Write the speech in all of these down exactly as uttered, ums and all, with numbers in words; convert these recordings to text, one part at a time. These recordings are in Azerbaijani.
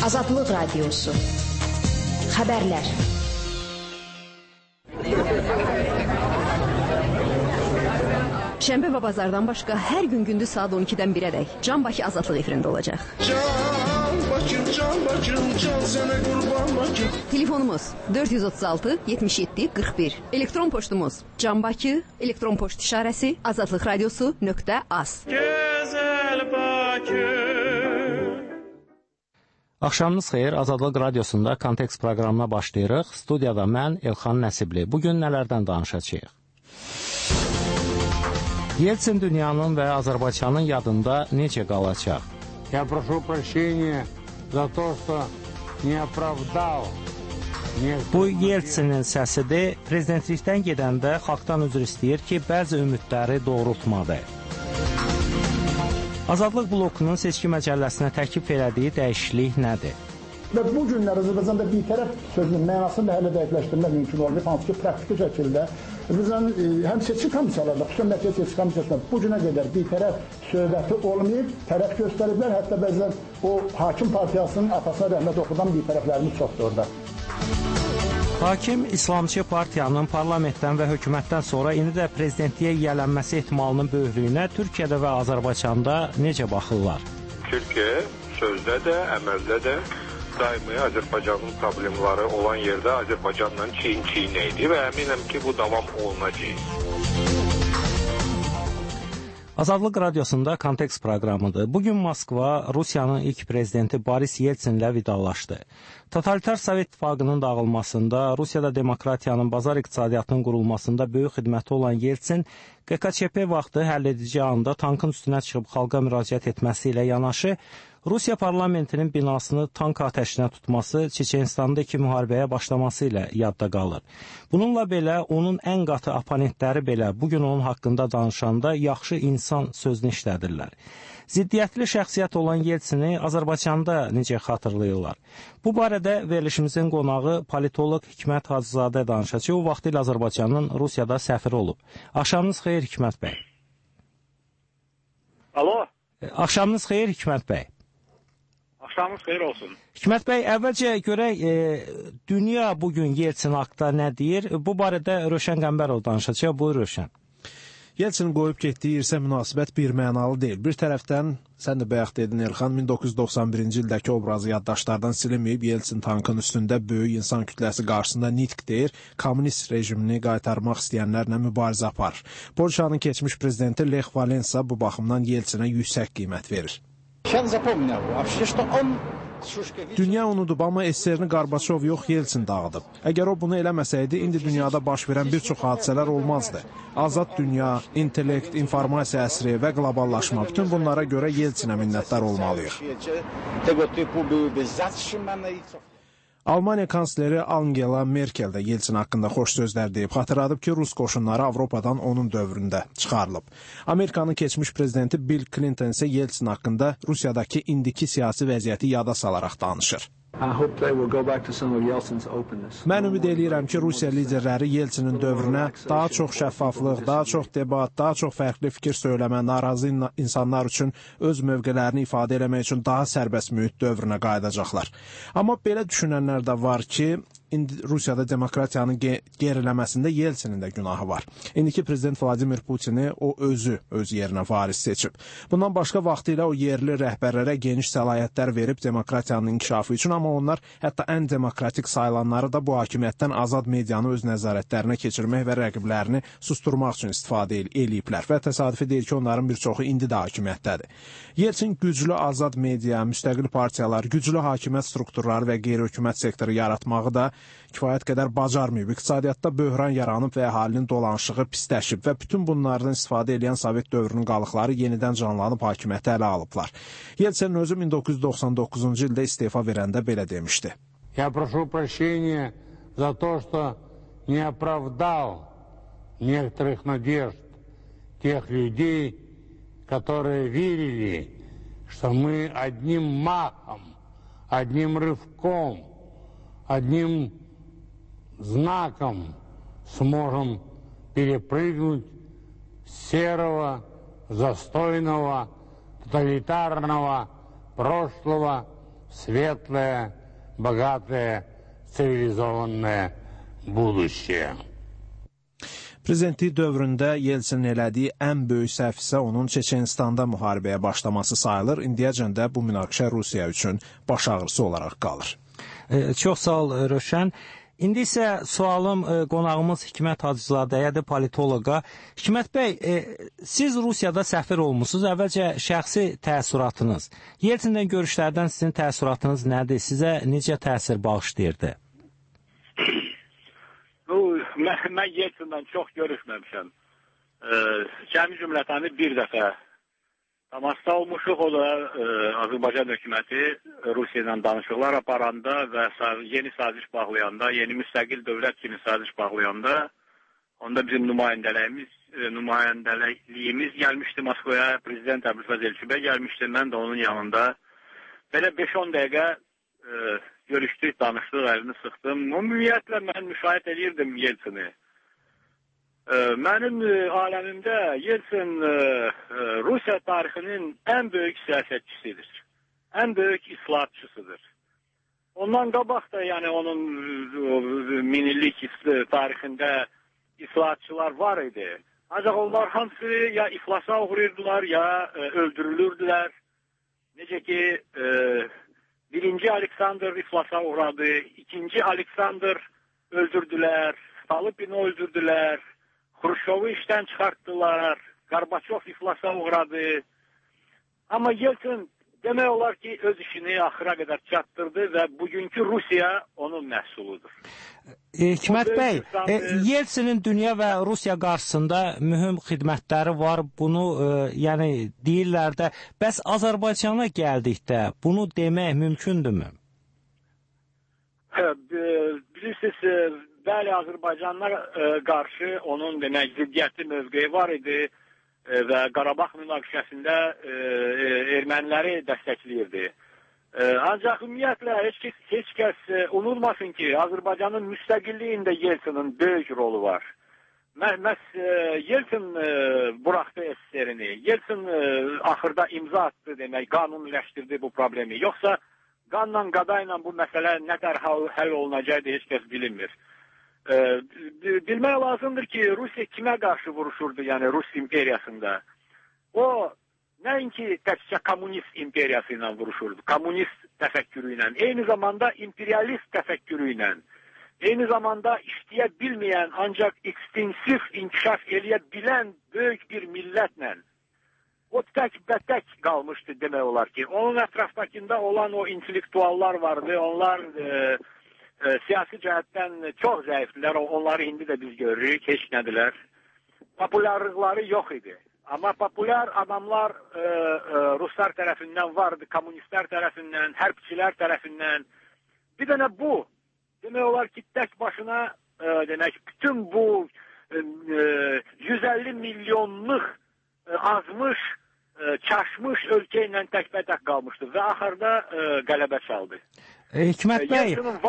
Azadlıq Radiosu. Xəbərlər. Şənbə və bazardan başqa hər gün gündüz saat on ikidən birədək Can Bakı Azadlıq efirində olacaq. Can Bakım, Can Bakım, can sənə qurban Bakım. Telefonumuz dörd yüz otuz altı yetmiş yeddi qırx bir. Elektron poçtumuz Can Bakı, elektron poçt işarəsi azadlıq radiosu nöqtə az. Gözəl Bakı. Axşamınız xeyir, Azadlıq Radiosunda Kontekst proqramına başlayırıq. Studiyada mən, Elxan Nəsibli. Bugün nələrdən danışacağıq? Yeltsin dünyanın və Azərbaycanın yadında necə qalacaq? Я прошу прощения за то, что не оправдал. Bu Yeltsinin səsidir. Prezidentlikdən gedəndə xalqdan üzr istəyir ki, bəzi ümidləri doğrultmadı. Azadlıq blokunun seçki məcəlləsinə təklif elədiyi dəyişiklik nədir? Və bu günlər Azərbaycanda bir tərəf sözünün mənasını da hələ dəqiqləşdirmək mümkün oldu. Hansı ki, praktiki şəkildə bizdən həm seçki komissiyalarında, xüsusən mərkəzi seçki komissiyasında bu günə qədər bir tərəf söhbəti olmayıb, tərəf göstəriblər. Hətta bəzən o hakim partiyasının atasına rəhmət oxudan bir tərəflərimiz çoxdur orada. Hakim İslamçı partiyanın parlamentdən və hökumətdən sonra indi də prezidentliyə yiyələnməsi ehtimalının böyüklüyünə Türkiyədə və Azərbaycanda necə baxırlar? Türkiyə sözdə də, əməldə də daimi Azərbaycanın problemləri olan yerdə Azərbaycanla çiyin-çiyinə idi və əminəm ki, bu davam olunacaq. Azadlıq Radiosunda Kontekst proqramıdır. Bugün Moskva Rusiyanın ilk prezidenti Boris Yeltsinlə vidalaşdı. Totalitar Sovet İttifaqının dağılmasında, Rusiyada demokratiyanın, bazar iqtisadiyyatının qurulmasında böyük xidməti olan Yeltsin, Q K Ç P vaxtı həlledici anda tankın üstünə çıxıb xalqa müraciət etməsi ilə yanaşı, Rusiya parlamentinin binasını tank atəşinə tutması, Çeçenistanda iki müharibəyə başlaması ilə yadda qalır. Bununla belə, onun ən qatı oponentləri belə bugün onun haqqında danışanda yaxşı insan sözünü işlədirlər. Ziddiyyətli şəxsiyyət olan Yeltsini Azərbaycanda necə xatırlayırlar? Bu barədə verilişimizin qonağı politoloq Hikmət Hacızadə danışacaq. O vaxtı ilə Azərbaycanın Rusiyada səfiri olub. Axşamınız xeyir Hikmət bəy. Alo. Axşamınız xeyir Hikmət bəy. Axşamınız xeyir olsun. Hikmət bəy, əvvəlcə görək, e, dünya bugün Yeltsin haqda nə deyir? Bu barədə Rövşən Qəmbərov danışacaq. Buyur Rövşən. Yeltsin qoyub getdiyi irsə münasibət bir mənalı deyil. Bir tərəfdən, sən də bayaq dedin Elxan, min doqquz yüz doxsan birinci ildəki obrazı yaddaşlardan silinməyib, Yeltsin tankın üstündə böyük insan kütləsi qarşısında nitq deyir, kommunist rejimini qaytarmaq istəyənlərlə mübarizə aparır. Polşanın keçmiş prezidenti Lech Valensa bu baxımdan Yeltsinə yüksək qiymət verir. Dünya unudub, amma S S R-ni Qarbaçov yox, Yeltsin dağıdıb. Əgər o bunu eləməsəydi, indi dünyada baş verən bir çox hadisələr olmazdı. Azad dünya, intellekt, informasiya əsri və qloballaşma, bütün bunlara görə Yeltsinə minnətdar olmalıyıq. Almaniya kansleri Angela Merkel də Yeltsin haqqında xoş sözlər deyib, xatırladıb ki, Rus qoşunları Avropadan onun dövründə çıxarılıb. Amerikanın keçmiş prezidenti Bill Clinton isə Yeltsin haqqında Rusiyadakı indiki siyasi vəziyyəti yada salaraq danışır. Mən ümid eləyirəm ki, Rusiya liderləri Yeltsinin dövrünə daha çox şəffaflıq, daha çox debat, daha çox fərqli fikir söyləmə, narazı insanlar üçün öz mövqələrini ifadə eləmək üçün daha sərbəst mühit dövrünə qayıdacaqlar. Amma belə düşünənlər də var ki, indi Rusiyada demokratiyanın geriləməsində Yeltsinin də günahı var. İndiki prezident Vladimir Putini o özü öz yerinə varis seçib. Bundan başqa vaxtı ilə o yerli rəhbərlərə geniş səlahiyyətlər verib demokratiyanın inkişafı üçün, amma onlar hətta ən demokratik sayılanları da bu hakimiyyətdən azad medianı öz nəzarətlərinə keçirmək və rəqiblərini susturmaq üçün istifadə eləyiblər və təsadüfi deyil ki, onların bir çoxu indi də hakimiyyətdədir. Yeltsin güclü azad media, müstəqil partiyalar, güclü hakimiyyət strukturları və qeyri-hökumət sektoru yaratmağı da kifayət qədər bacarmayıb. İqtisadiyyatda böhran yaranıb və əhalinin dolanışığı pisləşib və bütün bunlardan istifadə edən Sovet dövrünün qalıqları yenidən canlanıb hakimiyyəti ələ alıblar. Yeltsin özü min doqquz yüz doxsan doqquzuncu ildə istefa verəndə belə demişdi. Я прошу прощения за то, что не оправдал некоторых надежд тех людей, которые верили, что мы одним махом, одним рывком, одним знаком сможем перепрыгнуть с серого, застойного, тоталитарного прошлого светлое, богатое, цивилизованное будущее. Prezidentlik dövründə Yeltsin elədiyi ən böyük səhv isə onun Çeçenistanda müharibəyə başlaması sayılır. İndiyəcən də bu münaqişə Rusiya üçün baş ağrısı olaraq qalır. E, çox sağ ol, Rövşən. İndi isə sualım e, qonağımız Hikmət Hacızadəyə, politoloqa. Hikmət bəy, e, siz Rusiyada səfir olmusunuz. Əvvəlcə şəxsi təəssüratınız. Yeltsinlə görüşlərdən sizin təəssüratınız nədir? Sizə necə təsir bağışlayırdı? Mən, mən Yeltsinlə çox görüşməmişəm. Ee, Cəmi cümlətəni bir dəfə təmasda olmuşuq. O da e, Azərbaycan hökuməti Rusiya ilə danışıqlar aparanda və yeni saziş bağlayanda, yeni müstəqil dövlət kimi saziş bağlayanda, onda bizim nümayəndəliyimiz, e, nümayəndəliyimiz gəlmişdi Moskvaya, Prezident Əbülfəz Elçibəy gəlmişdi, mən də onun yanında. Belə beş on dəqiqə e, görüşdük, danışdıq, əlini sıxdım. Ümumiyyətlə, mən müşahidə edirdim Yeltsini. E, mənim e, aləmimdə Yeltsin e, e, Rusiya tarixinin ən böyük siyasətçisidir. Ən böyük islahatçısıdır. Ondan qabaq da, yəni onun e, minillik tarixində islahatçılar var idi. Ancaq onlar hamısı ya iflasa uğrayırdılar, ya e, öldürülürdülər. Necə ki, e, birinci Aleksandr iflasa uğradı, ikinci Aleksandr öldürdülər, Stalipini öldürdülər, Xruşovu işdən çıxartdılar, Gorbaçov iflasa uğradı. Amma Yeltsin demək olar ki, öz işini axıra qədər çatdırdı və bugünkü Rusiya onun məhsuludur. E, Hikmət bəy, e, Yeltsinin dünya və Rusiya qarşısında mühüm xidmətləri var. Bunu e, yəni deyirlər də, bəs Azərbaycana gəldikdə bunu demək mümkündürmü? Hə, bilirsiniz, bəli, Azərbaycanlar e, qarşı onun demək ziddiyyətli mövqeyi var idi e, və Qarabağ münaqişəsində e, e, erməniləri dəstəkləyirdi. Ee, ancaq ümumiyyətlə heç, heç kəs e, unutmasın ki, Azərbaycanın müstəqilliyində Yeltsinin böyük rolu var. Məhz e, Yeltsin e, buraxdı S S R-ni. Yeltsin e, axırda imza atdı demək, qanuniləşdirdi bu problemi. Yoxsa qanla, qadayla bu məsələ nə dərhal həll olunacaqdı, heç kəs bilinmir. E, bilmək lazımdır ki, Rusiya kimə qarşı vuruşurdu, yəni Rus imperiyasında? O, nəinki təkcə kommunist imperiyası ilə vuruşurdu, kommunist təfəkkürü ilə, eyni zamanda imperialist təfəkkürü ilə, eyni zamanda işləyə bilməyən, ancaq ekstensif inkişaf eləyə bilən böyük bir millətlə. O tək bətək qalmışdı demək olar ki. Onun ətrafdakında olan o intellektuallar vardı, onlar e, e, siyasi cəhətdən çox zəifdilər, onları indi də biz görürük, heç nədilər. Popularlıqları yox idi. Amma populyar adamlar e, e, Ruslar tərəfindən vardı, kommunistlər tərəfindən, hərbçilər tərəfindən. Bir dənə bu, demək olar ki, tək başına e, demək, bütün bu e, yüz əlli milyonluq e, azmış, e, çaşmış ölkə ilə təkbətək qalmışdı və axırda e, qələbə çaldı. Hikmət bəy,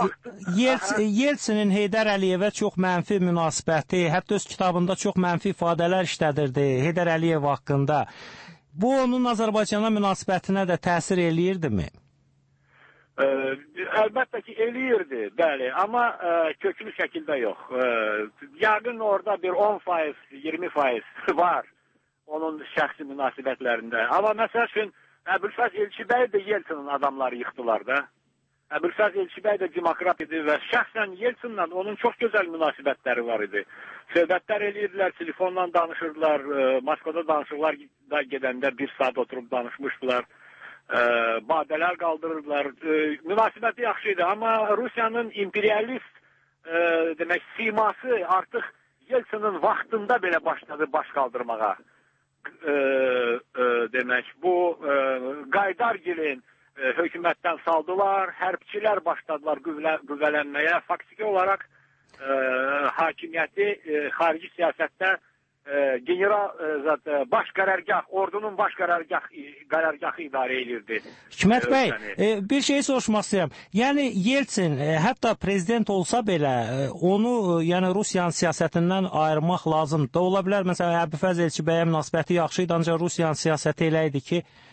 Yeltsinin Heydər Əliyevə çox mənfi münasibəti, hətta öz kitabında çox mənfi ifadələr işlədirdi Heydər Əliyev haqqında. Bu, onun Azərbaycana münasibətinə də təsir eləyirdimi? Ə, əlbəttə ki, eləyirdi, bəli, amma ə, köklü şəkildə yox. Ə, yəqin orada bir on faiz, iyirmi faiz var onun şəxsi münasibətlərində. Amma məsəl üçün, Əbülfəz Elçibəy də Yeltsinin adamları yıxdılar da. Əbülfəz Elçibəy də demokrat idi və şəxsən Yeltsinlə onun çox gözəl münasibətləri var idi. Söhbətlər eləyirdilər, telefonla danışırdılar, e, Moskvada danışıqlar da gedəndə bir saat oturub danışmışdılar, e, badələr qaldırırdılar. E, münasibəti yaxşı idi, amma Rusiyanın imperialist e, demək, siması artıq Yeltsinin vaxtında belə başladı baş qaldırmağa. E, e, demək, bu e, Qaydargilin E, hökumətdən saldılar, hərbçilər başladılar qüvvə, qüvvələnməyə. Faktiki olaraq e, hakimiyyəti e, xarici siyasətdə e, general e, baş qərargah, ordunun baş qərargah, qərargahı idarə edirdi. Hikmət bəy, e, bir şey soruşmaq istəyirəm. Yəni Yeltsin e, hətta prezident olsa belə e, onu e, yəni Rusiyanın siyasətindən ayırmaq lazımdır. Ola bilər, məsələn, Əbülfəz Elçibəyə münasibəti yaxşı idi, ancaq Rusiyanın siyasəti elə idi ki,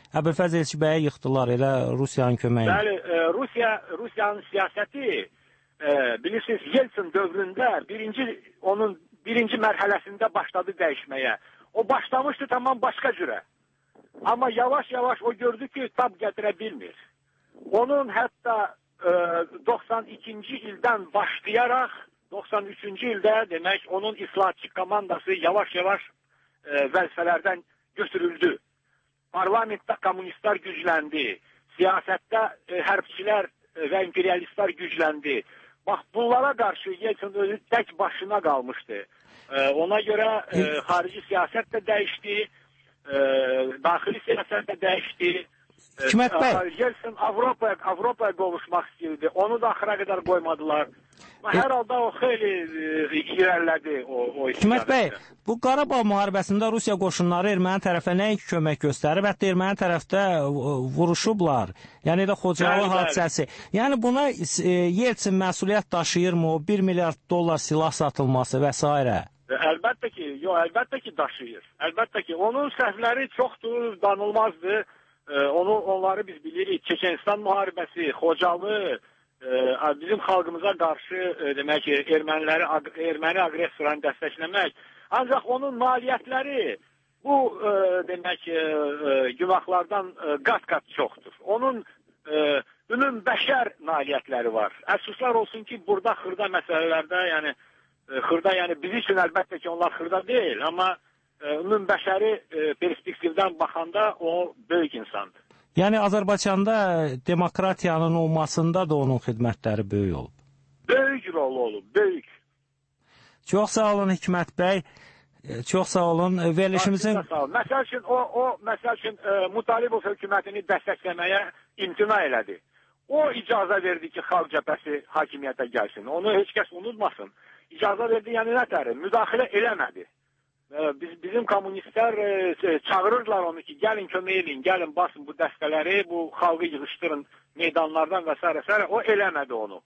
Əbülfəz Elçibəyə yıxdılar elə Rusiyanın köməyi. Bəli, e, Rusiya Rusiyanın siyasəti e, bilirsiniz Yeltsin dövründə birinci onun birinci mərhələsində başladı dəyişməyə. O başlamışdı tamam başqa cürə. Amma yavaş-yavaş o gördü ki, tab gətirə bilmir. Onun hətta e, doxsan ikinci ildən başlayaraq doxsan üçüncü ildə demək onun islahatçı komandası yavaş-yavaş e, vəzifələrdən götürüldü. Parlamentdə kommunistlər gücləndi. Siyasətdə e, hərbçilər e, və imperialistlər gücləndi. Bax, bunlara qarşı Yeltsin özü tək başına qalmışdı. E, ona görə e, xarici siyasət də dəyişdi, e, daxili siyasət də dəyişdi. Hikmət bəy. Yeltsin Avropaya, Avropaya qovuşmaq istəyirdi. Onu da axıra qədər qoymadılar. Hər halda o xeyli e, irəlilədi o, o Hikmət bəy, bu Qarabağ müharibəsində Rusiya qoşunları erməni tərəfə nəinki kömək göstərib, hətta erməni tərəfdə vuruşublar. Yəni də Xocalı hadisəsi. Yəni buna e, Yeltsin məsuliyyət daşıyırmı o bir milyard dollar silah satılması və s. Əlbəttə ki, yox, əlbəttə ki daşıyır. Əlbəttə ki, onun səhvləri çoxdur, danılmazdı. E, onu onları biz bilirik. Çeçenistan müharibəsi, Xocalı, e, bizim xalqımıza qarşı e, demək ki, erməniləri erməni aqressorlarını dəstəkləmək. Ancaq onun nailiyyətləri bu e, demək ki, e, günahlardan e, qat-qat çoxdur. Onun e, ümum bəşər nailiyyətləri var. Əfsuslar olsun ki, burada xırda məsələlərdə, yəni e, xırda, yəni biz üçün əlbəttə ki, onlar xırda deyil, amma ümum bəşəri e, perspektivdən baxanda o böyük insandır. Yəni Azərbaycanda demokratiyanın olmasında da onun xidmətləri böyük olub. Böyük rol olub, böyük. Çox sağ olun Hikmət bəy. Çox sağ olun. Verilişimizin... Sağ olun. Məsəl üçün, o, o məsəl üçün e, Mutalibov hökumətini dəstəkləməyə imtina elədi. O icazə verdi ki, xalq cəbhəsi hakimiyyətə gəlsin. Onu heç kəs unutmasın. İcazə verdi, yəni nətəri? Müdaxilə eləmədi. Biz, bizim kommunistlər e, çağırırlar onu ki, gəlin kömək edin, gəlin basın bu dəstələri, bu xalqı yığışdırın meydanlardan və s. və s. O eləmədi onu.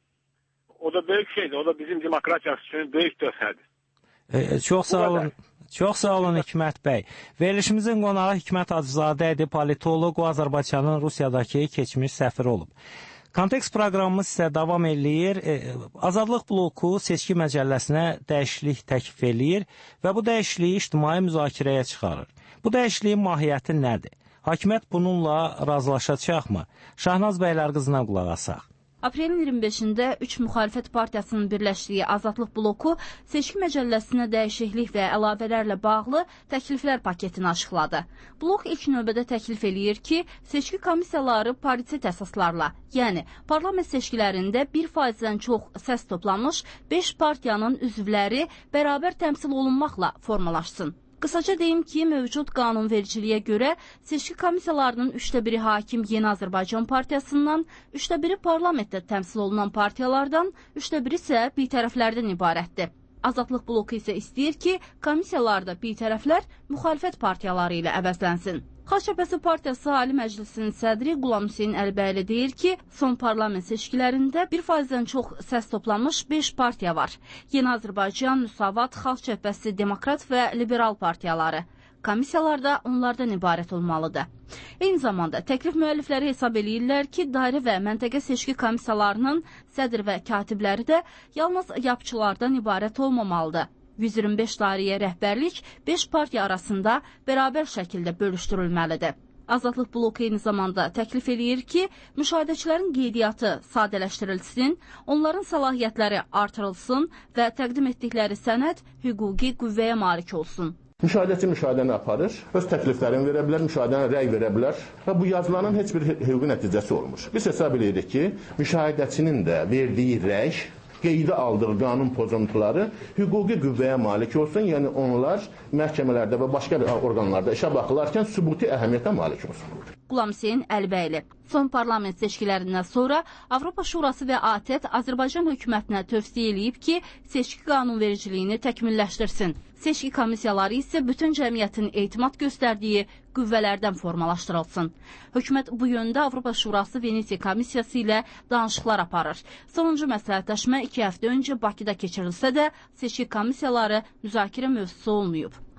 O da böyük şeydir, o da bizim demokratiyası üçün böyük töhfədir. E, çox sağ olun. Çox sağ olun Hikmət bəy. Verilişimizin qonağı Hikmət Hacızadə idi, politoloq, o Azərbaycanın Rusiyadakı keçmiş səfiri olub. Kontekst proqramımız isə davam eləyir. Azadlıq bloku seçki məcəlləsinə dəyişiklik təklif eləyir və bu dəyişikliyi ictimai müzakirəyə çıxarır. Bu dəyişikliyin mahiyyəti nədir? Hakimiyyət bununla razılaşacaqmı? Şahnaz bəylər qızına qulaq asaq. Aprelin iyirmi beşində üç müxalifət partiyasının birləşdiyi Azadlıq bloku seçki məcəlləsinə dəyişiklik və əlavələrlə bağlı təkliflər paketini açıqladı. Blok ilk növbədə təklif eləyir ki, seçki komissiyaları paritet əsaslarla, yəni parlament seçkilərində bir faizdən çox səs toplanmış beş partiyanın üzvləri bərabər təmsil olunmaqla formalaşsın. Qısaca deyim ki, mövcud qanunvericiliyə görə seçki komissiyalarının üçdə biri hakim Yeni Azərbaycan Partiyasından, üçdə biri parlamentdə təmsil olunan partiyalardan, üçdə biri isə bitərəflərdən ibarətdir. Azadlıq bloku isə istəyir ki, komissiyalarda bitərəflər müxalifət partiyaları ilə əvəzlənsin. Xalq Cəbhəsi Partiyası Ali Məclisinin sədri Qulam Hüseyn Əlibəyli deyir ki, son parlament seçkilərində bir faizdən çox səs toplanmış beş partiya var. Yeni Azərbaycan, Müsavat, Xalq Cəbhəsi, Demokrat və Liberal partiyaları. Komissiyalar da onlardan ibarət olmalıdır. Eyni zamanda təklif müəllifləri hesab eləyirlər ki, dairə və məntəqə seçki komissiyalarının sədr və katibləri də yalnız yapçılardan ibarət olmamalıdır. yüz iyirmi beş dairəyə rəhbərlik beş partiya arasında bərabər şəkildə bölüşdürülməlidir. Azadlıq bloku eyni zamanda təklif eləyir ki, müşahidəçilərin qeydiyyatı sadələşdirilsin, onların səlahiyyətləri artırılsın və təqdim etdikləri sənəd hüquqi qüvvəyə malik olsun. Müşahidəçi müşahidəni aparır, öz təkliflərini verə bilər, müşahidənə rəy verə bilər və bu yazılanın heç bir hüquqi nəticəsi olmur. Biz hesab edirik ki, müşahidəçinin də verdiyi rəy, qeydə aldığı qanun pozuntuları hüquqi qüvvəyə malik olsun, yəni onlar məhkəmələrdə və başqa orqanlarda işə baxılarkən sübuti əhəmiyyətə malik olsun. Qulam Hüseyn Əlibəyli. Son parlament seçkilərindən sonra Avropa Şurası və A T E T Azərbaycan hökumətinə tövsiyə eləyib ki, seçki qanunvericiliyini təkmilləşdirsin. Seçki komissiyaları isə bütün cəmiyyətin etimad göstərdiyi qüvvələrdən formalaşdırılsın. Hökumət bu yöndə Avropa Şurası Venesiya komissiyası ilə danışıqlar aparır. Sonuncu məsləhətləşmə iki həftə öncə Bakıda keçirilsə də, seçki komissiyaları müzakirə mövzusu olmayıb.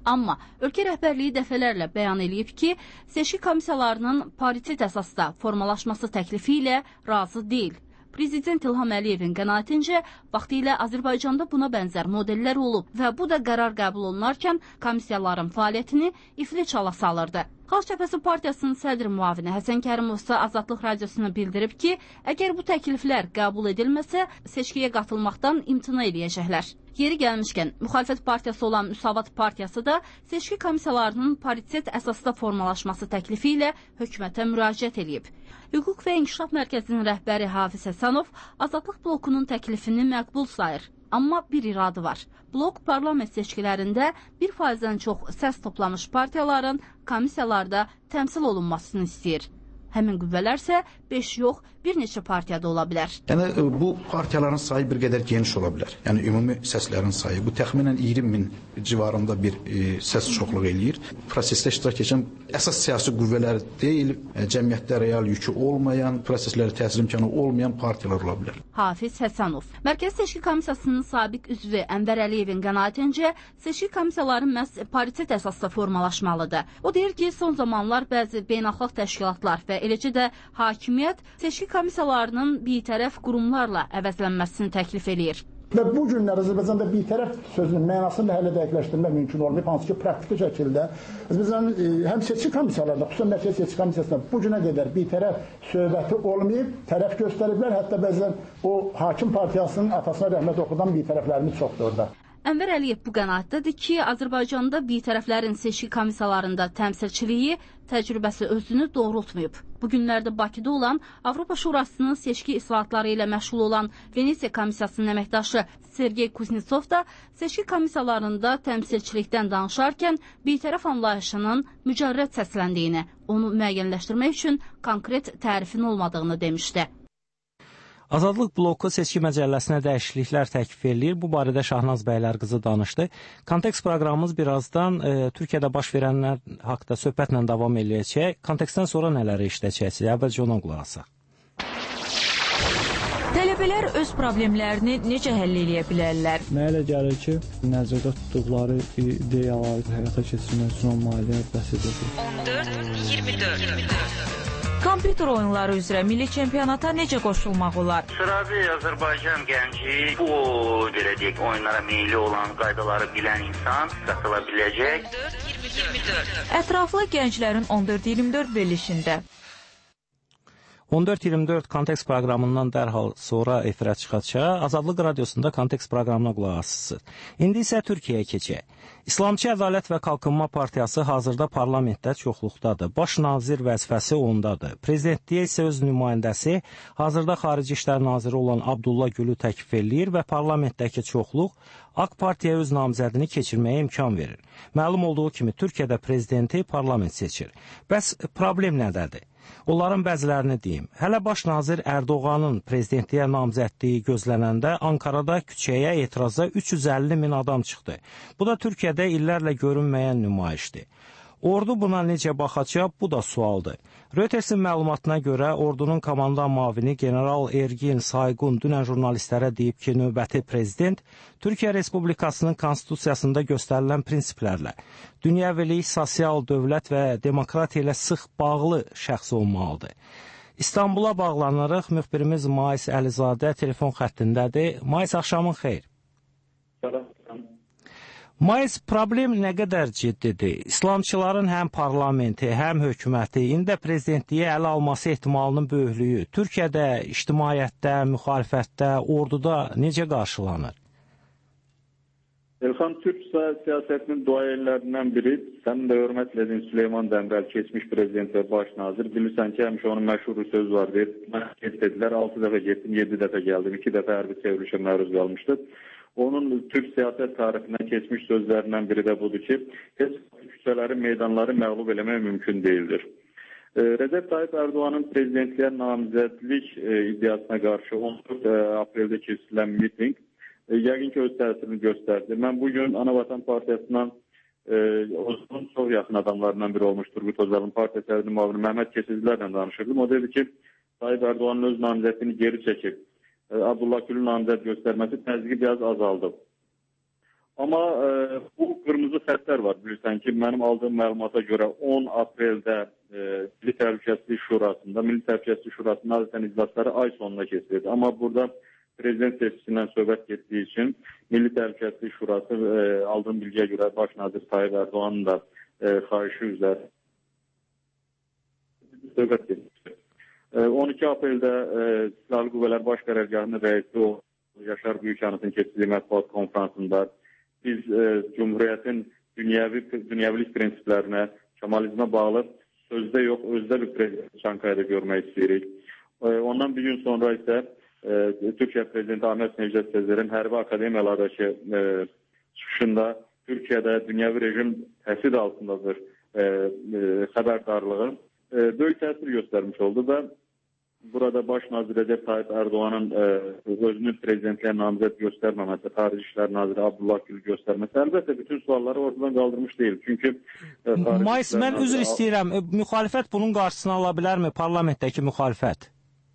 Amma ölkə rəhbərliyi dəfələrlə bəyan edib ki, seçki komissiyalarının paritet əsasda formalaşması təklifi ilə razı deyil. Prezident İlham Əliyevin qənaətincə, vaxtilə Azərbaycanda buna bənzər modellər olub və bu da qərar qəbul olunarkən komissiyaların fəaliyyətini iflic hala salırdı. Xalq Cəbhəsi Partiyasının sədr müavini Həsən Kərimov isə Azadlıq Radiosuna bildirib ki, əgər bu təkliflər qəbul edilməsə, seçkiyə qatılmaqdan imtina edəcəklər. Yeri gəlmişkən, müxalifət partiyası olan Müsavat Partiyası da seçki komissiyalarının paritet əsasda formalaşması təklifi ilə hökumətə müraciət edib. Hüquq və İnkişaf Mərkəzinin rəhbəri Hafiz Həsənov Azadlıq blokunun təklifini məqbul sayır. Amma bir iradı var. Blok parlament seçkilərində bir faizdən çox səs toplamış partiyaların komissiyalarda təmsil olunmasını istəyir. Həmin qüvvələr isə beş yox, bir neçə partiyada ola bilər. Yəni bu partiyaların sayı bir qədər geniş ola bilər. Yəni ümumi səslərin sayı bu təxminən iyirmi min civarında bir e, səs çoxluq eləyir. Prosesdə iştirak edən əsas siyasi qüvvələr deyil, e, cəmiyyətdə real yükü olmayan, proseslərə təsir imkanı olmayan partiyalar ola bilər. Hafiz Həsənov. Mərkəzi Seçki Komissiyasının sabiq üzvü Ənvər Əliyevin qənaətincə seçki komissiyaları məhz paritet əsasda formalaşmalıdır. O deyir ki, son zamanlar bəzi beynəlxalq təşkilatlar və eləcə də hakimiyyət seçki komissiyalarının bitərəf qurumlarla əvəzlənməsini təklif edir. Və bu günlər Azərbaycanda bitərəf sözünün mənasını hələ dəqiqləşdirmək mümkün olmayıb, hansı ki, praktiki şəkildə Azərbaycan həm seçki komissiyalarında, xüsusən Mərkəzi Seçki Komissiyasında bu günə qədər bitərəf söhbəti olmayıb, tərəf göstəriblər, hətta bəzən o hakim partiyasının atasına rəhmət oxudan bitərəflərimiz çoxdur orada. Ənvər Əliyev bu qənaətdədir ki, Azərbaycanda bitərəflərin seçki komissiyalarında təmsilçiliyi təcrübəsi özünü doğrultmayıb. Bu günlərdə Bakıda olan Avropa Şurasının seçki islahatları ilə məşğul olan Venesiya Komissiyasının əməkdaşı Sergey Kuznetsov da seçki komissiyalarında təmsilçilikdən danışarkən bitərəf anlayışının mücərrəd səsləndiyini, onu müəyyənləşdirmək üçün konkret tərifin olmadığını demişdi. Azadlıq bloku seçki məcəlləsinə dəyişikliklər təklif edilir. Bu barədə Şahnaz Bəylərqızı danışdı. Kontekst proqramımız birazdan e, Türkiyədə baş verənlər haqda söhbətlə davam edəcək. Kontekstdən sonra nələri işləyəcəksiniz? Əvvəlcə ona qulaq asaq. Tələbələr öz problemlərini necə həll edə bilərlər? Mənə elə gəlir ki, nəzərdə tutduqları ideyaları həyata keçirmək üçün o maliyyə bəsidir. on dörd iyirmi dörd Kompüter oyunları üzrə milli çempionata necə qoşulmaq olar? Sıravi Azərbaycan gənci bu, belə deyək, oyunlara meyilli olan qaydaları bilən insan qatıla biləcək. on dörd iyirmi dörd Ətraflı gənclərin on dörd iyirmi dörd verilişində. on dörd iyirmi dörd Kontekst proqramından dərhal sonra efirə çıxacaq. Azadlıq Radiosunda Kontekst proqramına qulaq asırsınız. İndi isə Türkiyəyə keçək. İslamçı Ədalət və Qalxınma Partiyası hazırda parlamentdə çoxluqdadır. Baş nazir vəzifəsi ondadır. Prezidentliyə isə öz nümayəndəsi hazırda Xarici İşlər Naziri olan Abdullah Gülü təklif eləyir və parlamentdəki çoxluq AK Partiya öz namizədini keçirməyə imkan verir. Məlum olduğu kimi Türkiyədə prezidenti parlament seçir. Bəs problem nədədir? Onların bəzilərini deyim. Hələ baş nazir Ərdoğanın prezidentliyə namizədliyi gözlənəndə Ankarada küçəyə etirazda üç yüz əlli min adam çıxdı. Bu da Türkiyədə illərlə görünməyən nümayişdir. Ordu buna necə baxacaq, bu da sualdır. Reutersin məlumatına görə ordunun komandan mavini general Ergin Sayğun dünən jurnalistlərə deyib ki, növbəti prezident Türkiyə Respublikasının konstitusiyasında göstərilən prinsiplərlə dünyəvilik, sosial, dövlət və demokratiya ilə sıx bağlı şəxs olmalıdır. İstanbula bağlanırıq. Müxbirimiz Mais Əlizadə telefon xəttindədir. Mais, axşamın xeyir. Salam. Mais, problem nə qədər ciddidir? İslamçıların həm parlamenti, həm hökuməti, indi də prezidentliyə ələ alması ehtimalının böyüklüyü Türkiyədə, ictimaiyyətdə, müxalifətdə, orduda necə qarşılanır? Elxan Türk siyasətinin duayellərindən biri, sən də hörmət edin Süleyman Dəmirəl, keçmiş prezident və baş nazir. Bilirsən ki, həmişə onun məşhur bir sözü var, deyir, dedilər, altı dəfə getdim, yeddi dəfə gəldim, iki dəfə hərbi çevrilişə məruz qalmışdı. Onun Türk siyasət tarixindən keçmiş sözlərindən biri də budur ki, heç küçələri, meydanları məğlub eləmək mümkün deyildir. E, Recep Tayyip Erdoğan'ın prezidentliyə namizədlik e, iddiasına qarşı on dörd apreldə keçirilən miting e, yəqin ki, öz təsirini göstərdi. Mən bugün Anavatan Partiyasından e, onun çox yaxın adamlarından biri olmuş Turgut Özal'ın partiya sədri müavini Məhəmməd Keçicilərlə danışırdım. O dedi ki, Tayyip Erdoğan'ın öz namizədliyini geri çəkib. Abdullah Gülün namizəd göstərməsi təzyiqi biraz azaldı. Amma e, bu qırmızı xəttlər var. Bilirsən ki, mənim aldığım məlumata görə on apreldə e, Milli Təhlükəsizlik Şurasında, Milli Təhlükəsizlik Şurasının adətən iclasları ay sonuna keçirildi. Amma burada prezident seçkisindən söhbət getdiyi üçün Milli Təhlükəsizlik Şurası e, aldığım bilgiyə görə Baş nazir Tayyip Erdoğan'ın da e, xahişi üzrə söhbət getmişdir. E, on iki apreldə e, Silahlı Qüvvələr Baş Qərargahının rəisi o Yaşar Büyükanıt'ın keçirdiyi mətbuat konferansında biz e, Cumhuriyyətin dünyəvi, dünyəvilik prinsiplərinə, Kemalizmə bağlı sözdə yox, özdə bir prezident Çankaya'da görmək istəyirik. E, ondan bir gün sonra isə e, Türkiyə Prezidenti Ahmet Necdet Sezer'in Hərbi Akademiyalardakı e, çıxışında Türkiyədə dünyəvi rejim təhdid altındadır e, e, xəbərdarlığı e, böyük təsir göstərmiş oldu və burada Baş nazir Recep Tayyip Erdoğan'ın e, özünü prezidentliyə namizəd göstərməməsi, Xarici İşlər naziri Abdullah Gül göstərməsi əlbəttə bütün sualları ortadan qaldırmış deyil. Çünki e, Mayıs, mən üzr istəyirəm. E, müxalifət bunun qarşısını ala bilərmi? Parlamentdəki müxalifət?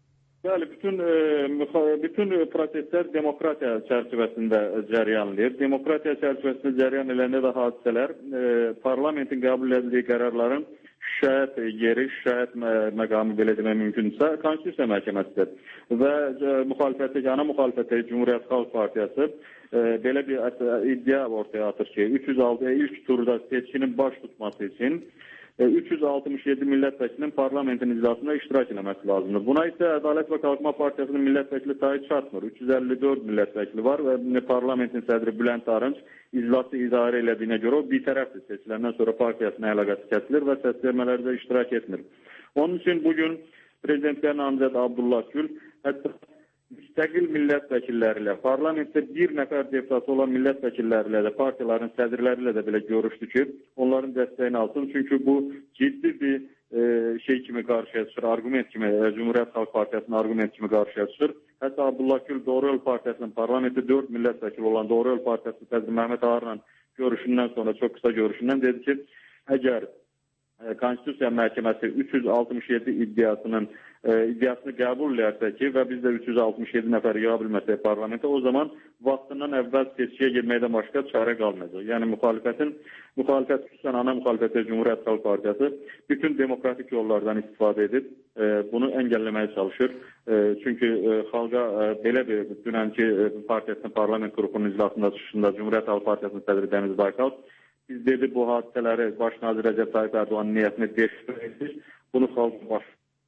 Bəli, bütün e, bütün proseslər demokratiya çərçivəsində cəryan edir. Demokratiya çərçivəsində cəryan edəndə də hadisələr e, parlamentin qəbul edildiyi qərarların şikayət yeri, şikayət məqamı belə demək mümkünsə, Konstitusiya Məhkəməsidir. Və e, müxalifətdəki, ana müxalifətdəki Cumhuriyyət Xalq Partiyası e, belə bir iddia ortaya atır ki, üç yüz altı ilk turda seçkinin baş tutması üçün e, üç yüz altmış yeddi millət-vəkilinin parlamentin iclasında iştirak etməsi lazımdır. Buna isə Ədalət və Qalkınma Partiyasının millət-vəkili sayı çatmır. üç yüz əlli dörd millət-vəkili var və parlamentin sədri Bülent Arınç iclası idarə elədiyinə görə o bir tərəfdir. Seçiləndən sonra partiyasına əlaqəsi kəsilir və səs vermələrdə iştirak etmir. Onun üçün bugün prezidentliyə namizəd Abdullah Gül hətta müstəqil millət vəkilləri ilə, parlamentdə bir nəfər deputatı olan millət vəkilləri ilə də, partiyaların sədrləri ilə də belə görüşdü ki, onların dəstəyini alsın. Çünki bu ciddi bir e, şey kimi qarşıya çıxır, argument kimi, e, Cumhuriyyət Xalq Partiyasının argument kimi qarşıya çıxır. Hətta Abdullah Gül Doğru Yol Partiyasının parlamentdə dörd millət vəkili olan Doğru Yol Partiyası sədri Məhəmməd Ağarla görüşündən sonra, çox qısa görüşündən dedi ki, əgər e, Konstitusiya Məhkəməsi üç yüz altmış yeddi iddiasının e, iddiasını qəbul edərsə ki və biz də üç yüz altmış yeddi nəfər yığa bilməsək parlamentə, o zaman vaxtından əvvəl seçkiyə girməkdən başqa çarə qalmayacaq. Yəni müxalifətin, müxalifət xüsusən ana müxalifətə Cumhuriyyət Xalq Partiyası bütün demokratik yollardan istifadə edib e, bunu əngəlləməyə çalışır. E, çünki e, xalqa e, belə bir dünənki e, partiyasının parlament qrupunun iclasında çıxışında Cumhuriyyət Xalq Partiyasının sədri Dəniz Baykal biz dedi bu hadisələri Baş nazir Recep Tayyip Erdoğan'ın niyyətini deşifre etdik. Bunu xalq baş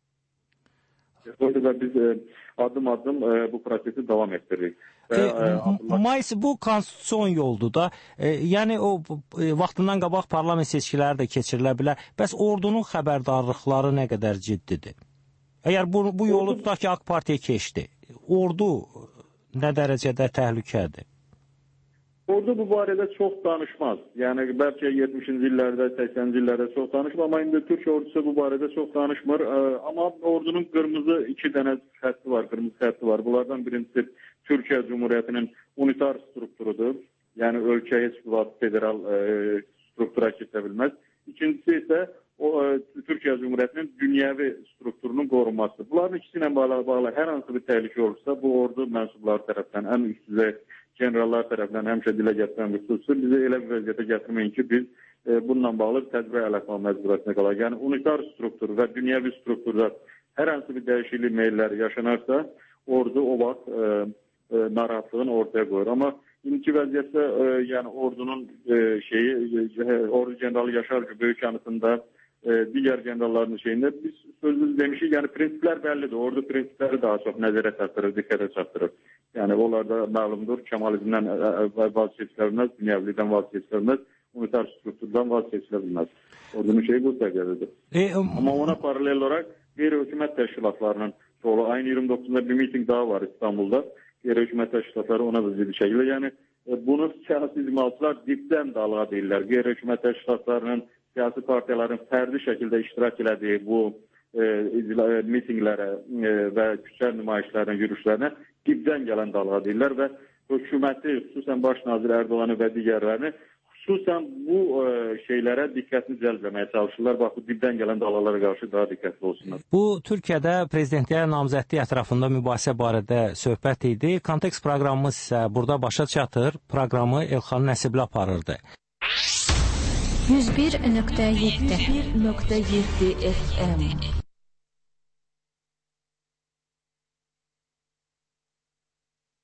və biz e, adım-adım e, bu prosesi davam etdiririk. E, Mayıs, bu konstitusiyon yoldur da. E, yəni o e, vaxtından qabaq parlament seçkiləri də keçirilə bilər. Bəs ordunun xəbərdarlıqları nə qədər ciddidir? Əgər bu, bu yolu tutaq ki, AK Partiya keçdi, ordu nə dərəcədə təhlükədir? Ordu bu barədə çox danışmaz. Yəni bəlkə yetmişinci illərdə, səksəninci illərdə çox danışmır, amma indi Türkiyə ordusu bu barədə çox danışmır. Amma ordunun qırmızı iki dənə xətti var, qırmızı xətti var. Bunlardan birincisi Türkiyə Cumhuriyyətinin unitar strukturudur. Yəni ölkə heç vaxt federal e, struktura keçə bilməz. İkincisi isə o e, Türkiyə Cumhuriyyətinin dünyəvi strukturunun qorunması. Bunların ikisi ilə bağlı, bağlı hər hansı bir təhlükə olursa, bu ordu mənsubları tərəfindən, ən üst düzey generallar tərəfindən həmişə dilə gətirən bir xüsusdur. Bizi elə bir vəziyyətə gətirməyin ki, biz e, bununla bağlı tədbirə əl atmaq məcburiyyətində qalaq. Yəni unitar struktur və dünyəvi strukturda hər hansı bir dəyişiklik meylləri yaşanarsa, ordu o vaxt e, e, narahatlığını ortaya qoyur. Amma indiki vəziyyətdə e, yəni ordunun e, şeyi, e, ordu generalı Yaşar Böyükanıtında e, digər generalların şeyində biz sözümüz demişik, yəni prinsiplər bəllidir. Ordu prinsipləri daha çox nəzərə çatdırır, diqqətə çatdırır. Yəni onlar da məlumdur, Kemalizmdən vaz keçilə bilməz, dünyəvilikdən vaz keçilə bilməz, unitar strukturdan vaz keçilə bilməz. Ordunun şeyi bu səviyyədir. E, um... Amma ona paralel olaraq qeyri-hökumət təşkilatlarının çoğu, ayın iyirmi doqquzunda bir miting daha var İstanbulda. Qeyri-hökumət təşkilatları ona da ziddi şəkildə. Yəni bunu siyasi icmalçılar dibdən dalğa deyirlər. Qeyri-hökumət təşkilatlarının, siyasi partiyaların fərdi şəkildə iştirak elədiyi bu e, mitinglərə e, və küçə nümayişlərinə, yürüyüşlərinə dibdən gələn dalğa deyirlər və hökuməti, xüsusən Baş nazir Erdoğanı və digərlərini xüsusən bu ə, şeylərə diqqətini cəlb etməyə çalışırlar. Bax, bu dibdən gələn dalalara qarşı daha diqqətli olsunlar. Bu, Türkiyədə prezidentliyə namizədlik ətrafında mübahisə barədə söhbət idi. Kontekst proqramımız isə burada başa çatır. Proqramı Elxan Nəsibli aparırdı. yüz bir nöqtə yeddi F M